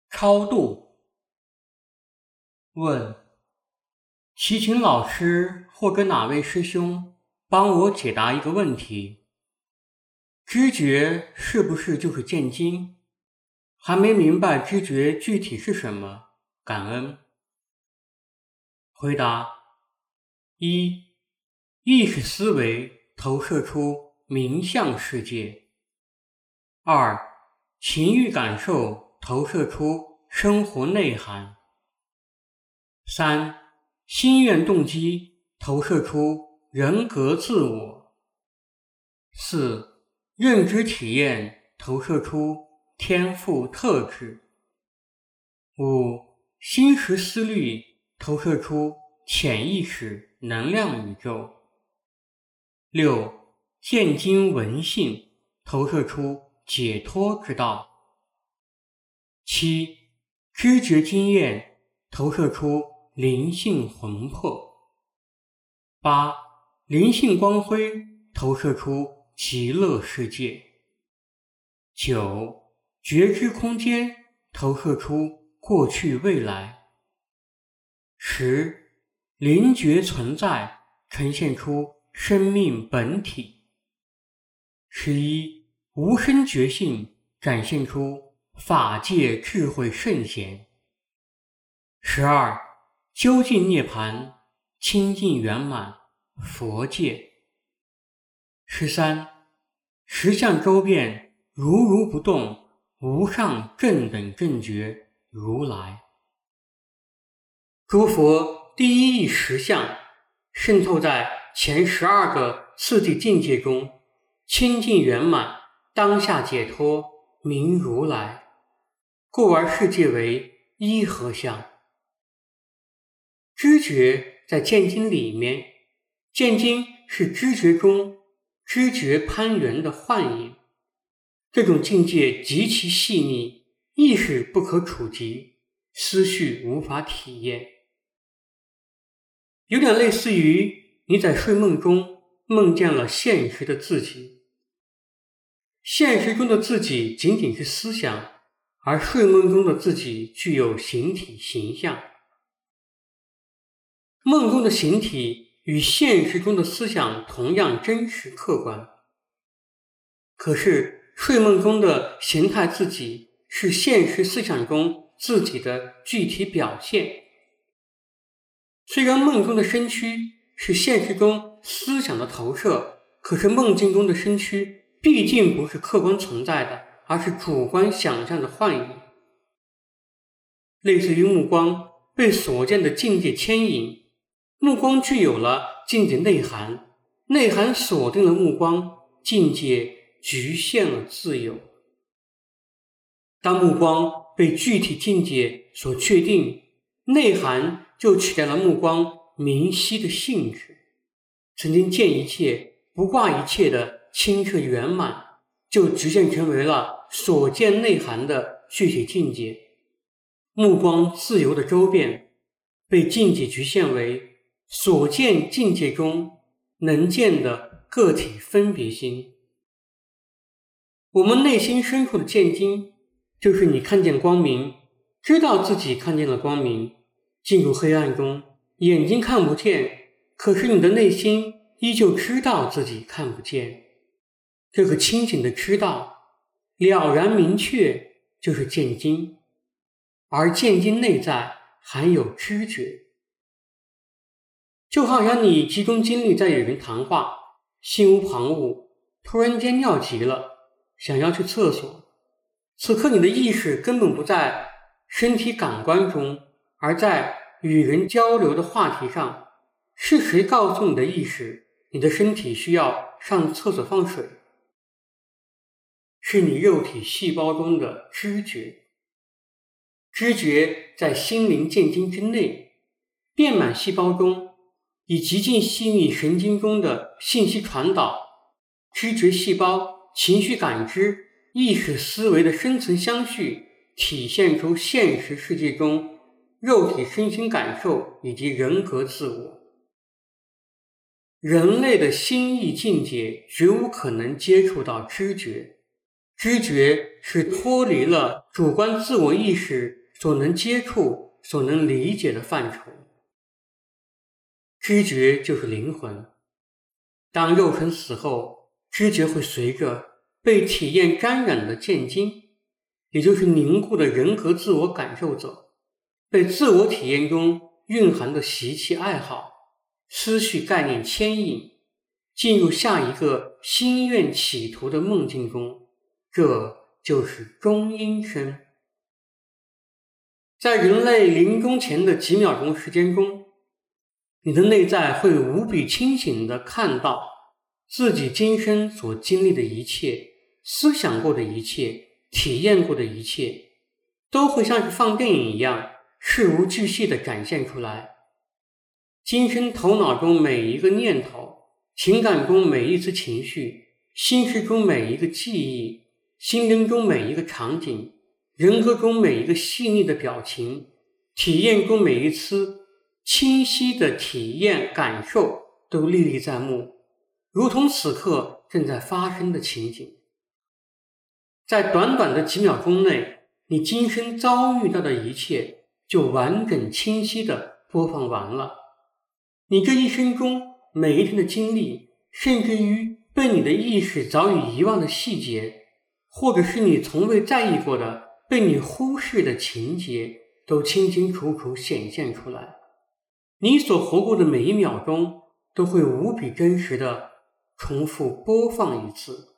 超度。问：祈请老师或跟哪位师兄帮我解答一个问题。知觉是不是就是见经？还没明白知觉具体是什么，感恩。回答：一、意识思维投射出名相世界；二、情欲感受投射出生活内涵；三、心愿动机投射出人格自我；四、认知体验投射出天赋特质；五、心识思虑投射出潜意识能量宇宙；六、见经闻性投射出解脱之道；七、知觉经验投射出灵性魂魄；八、灵性光辉投射出极乐世界；九、觉知空间投射出过去未来；十、灵觉存在呈现出生命本体；11、无声觉性展现出法界智慧圣贤；12、究竟涅槃清净圆满佛界；13、实相周遍如不动无上正等正觉如来。诸佛第一义实相渗透在前12个次第境界中，清净圆满，当下解脱，名如来，故而世界为一合相。知觉在见经里面，见经是知觉中知觉攀缘的幻影，这种境界极其细腻，意识不可触及，思绪无法体验，有点类似于你在睡梦中梦见了现实的自己，现实中的自己仅仅是思想，而睡梦中的自己具有形体形象。梦中的形体与现实中的思想同样真实客观，可是睡梦中的形态自己是现实思想中自己的具体表现。虽然梦中的身躯是现实中思想的投射，可是梦境中的身躯毕竟不是客观存在的，而是主观想象的幻影，类似于目光被所见的境界牵引，目光具有了境界内涵，内涵锁定了目光，境界局限了自由。当目光被具体境界所确定，内涵就取代了目光明晰的性质，曾经见一切不挂一切的清澈圆满，就局限成为了所见内涵的具体境界。目光自由的周遍，被境界局限为所见境界中能见的个体分别心。我们内心深处的见经，就是你看见光明，知道自己看见了光明，进入黑暗中，眼睛看不见，可是你的内心依旧知道自己看不见。这个清醒的知道，了然明确，就是见经，而见经内在含有知觉。就好像你集中精力在与人谈话，心无旁骛，突然间尿急了，想要去厕所，此刻你的意识根本不在身体感官中，而在与人交流的话题上。是谁告诉你的意识，你的身体需要上厕所放水？是你肉体细胞中的知觉。知觉在心灵见经之内，遍满细胞中，以极尽细腻神经中的信息传导，知觉细胞情绪感知、意识思维的深层相续，体现出现实世界中肉体身心感受以及人格自我。人类的心意境界绝无可能接触到知觉，知觉是脱离了主观自我意识所能接触、所能理解的范畴。知觉就是灵魂。当肉身死后，知觉会随着被体验沾染的见精，也就是凝固的人格自我感受者，被自我体验中蕴含的习气爱好、思绪概念牵引，进入下一个心愿企图的梦境中，这就是中阴身。在人类临终前的几秒钟时间中，你的内在会无比清醒地看到自己今生所经历的一切、思想过的一切、体验过的一切，都会像是放电影一样事无巨细地展现出来。今生头脑中每一个念头，情感中每一次情绪，心事中每一个记忆，心灵中每一个场景，人格中每一个细腻的表情，体验中每一次清晰的体验感受都历历在目，如同此刻正在发生的情景。在短短的几秒钟内，你今生遭遇到的一切就完整清晰地播放完了。你这一生中每一天的经历，甚至于被你的意识早已遗忘的细节，或者是你从未在意过的被你忽视的情节，都清清楚楚显现出来。你所活过的每一秒钟都会无比真实地重复播放一次。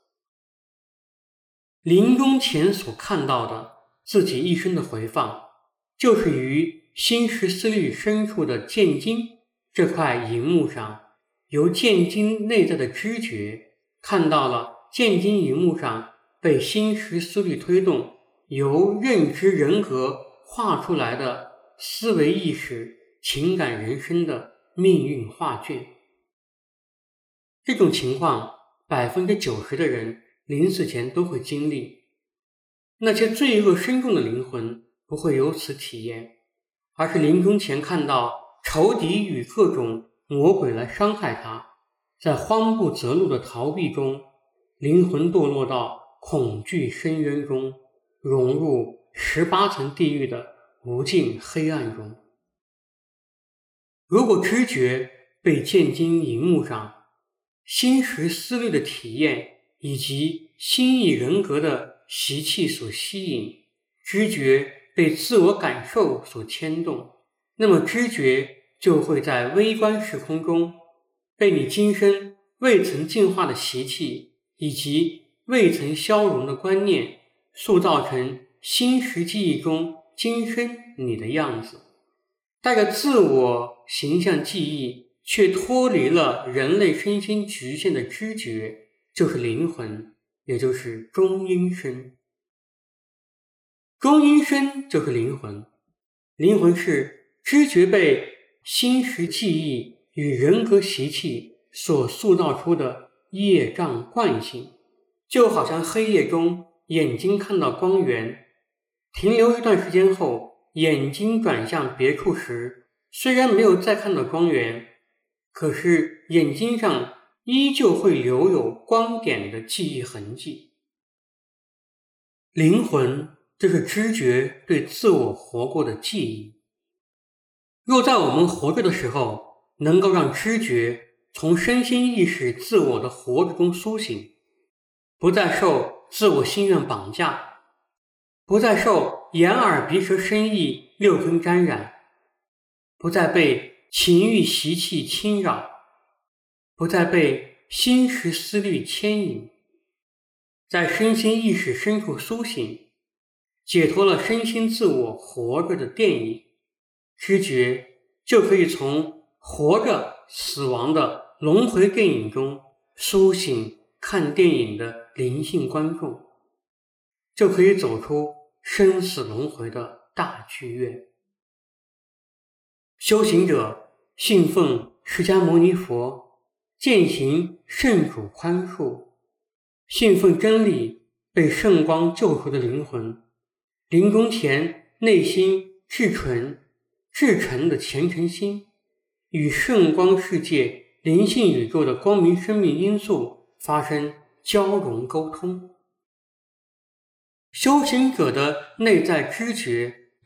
临终前所看到的自己一生的回放，就是于心识思虑深处的见精这块荧幕上，由见精内在的知觉看到了见精荧幕上被心识思虑推动，由认知人格画出来的思维意识、情感人生的命运画卷。这种情况90%的人临死前都会经历。那些罪恶深重的灵魂不会有此体验，而是临终前看到仇敌与各种魔鬼来伤害他，在慌不择路的逃避中，灵魂堕落到恐惧深渊中，融入18层地狱的无尽黑暗中。如果知觉被见精荧幕上心识思虑的体验以及心意人格的习气所吸引，知觉被自我感受所牵动，那么知觉就会在微观时空中被你今生未曾净化的习气以及未曾消融的观念塑造成心识记忆中今生你的样子，带着自我形象记忆却脱离了人类身心局限的知觉，就是灵魂，也就是中阴身。中阴身就是灵魂，灵魂是知觉被心识记忆与人格习气所塑造出的业障惯性，就好像黑夜中眼睛看到光源，停留一段时间后，眼睛转向别处时，虽然没有再看到光源，可是眼睛上依旧会留有光点的记忆痕迹。灵魂就是知觉对自我活过的记忆。若在我们活着的时候，能够让知觉从身心意识自我的活着中苏醒，不再受自我心愿绑架，不再受眼耳鼻舌身意六根沾染，不再被情欲习气侵扰，不再被心识思虑牵引，在身心意识深处苏醒，解脱了身心自我活着的电影，知觉就可以从活着死亡的轮回电影中苏醒看电影的灵性观众，就可以走出生死轮回的大剧院。修行者信奉释迦牟尼佛，践行圣主宽恕，信奉真理，被圣光救赎的灵魂，临终前内心至纯至诚的虔诚心，与圣光世界灵性宇宙的光明生命因素发生交融沟通。修行者的内在知觉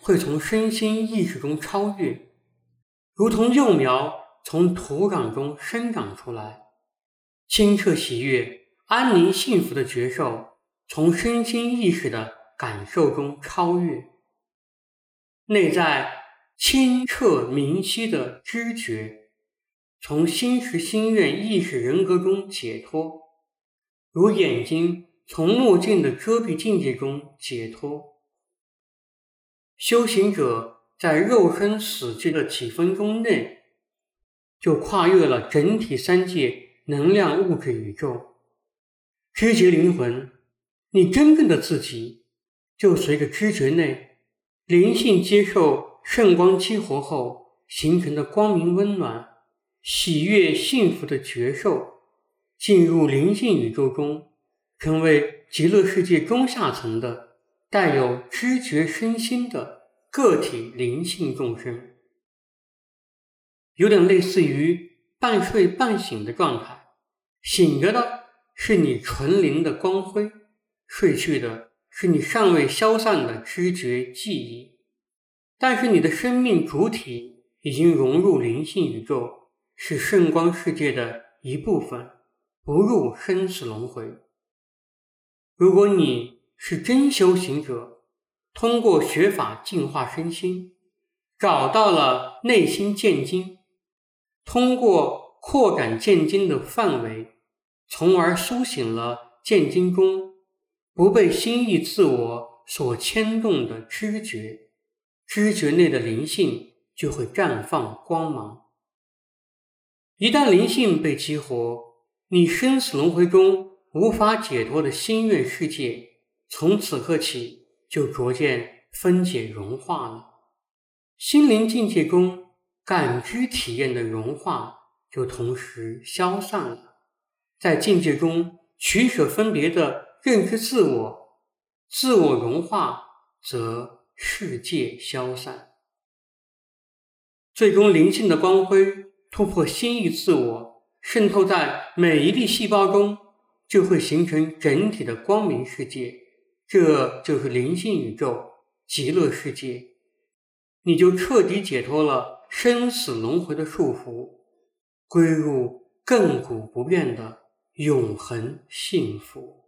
会从身心意识中超越，如同幼苗从土壤中生长出来，清澈喜悦、安宁幸福的觉受从身心意识的感受中超越，内在清澈明晰的知觉从心识心愿意识人格中解脱，如眼睛从墨镜的遮蔽境界中解脱。修行者在肉身死去的几分钟内，就跨越了整体三界能量物质宇宙。知觉灵魂，你真正的自己，就随着知觉内灵性接受圣光激活后形成的光明温暖、喜悦幸福的觉受，进入灵性宇宙中，成为极乐世界中下层的带有知觉身心的个体灵性众生，有点类似于半睡半醒的状态。醒着的是你纯灵的光辉，睡去的是你尚未消散的知觉记忆，但是你的生命主体已经融入灵性宇宙，是圣光世界的一部分，不入生死轮回。如果你是真修行者，通过学法净化身心，找到了内心见经，通过扩展见经的范围，从而苏醒了见经中不被心意自我所牵动的知觉，知觉内的灵性就会绽放光芒。一旦灵性被激活，你生死轮回中无法解脱的心愿世界，从此刻起就逐渐分解融化了。心灵境界中感知体验的融化就同时消散了。在境界中取舍分别的认知自我，自我融化则世界消散。最终灵性的光辉突破心意自我，渗透在每一粒细胞中，就会形成整体的光明世界，这就是灵性宇宙极乐世界。你就彻底解脱了生死轮回的束缚，归入亘古不变的永恒幸福。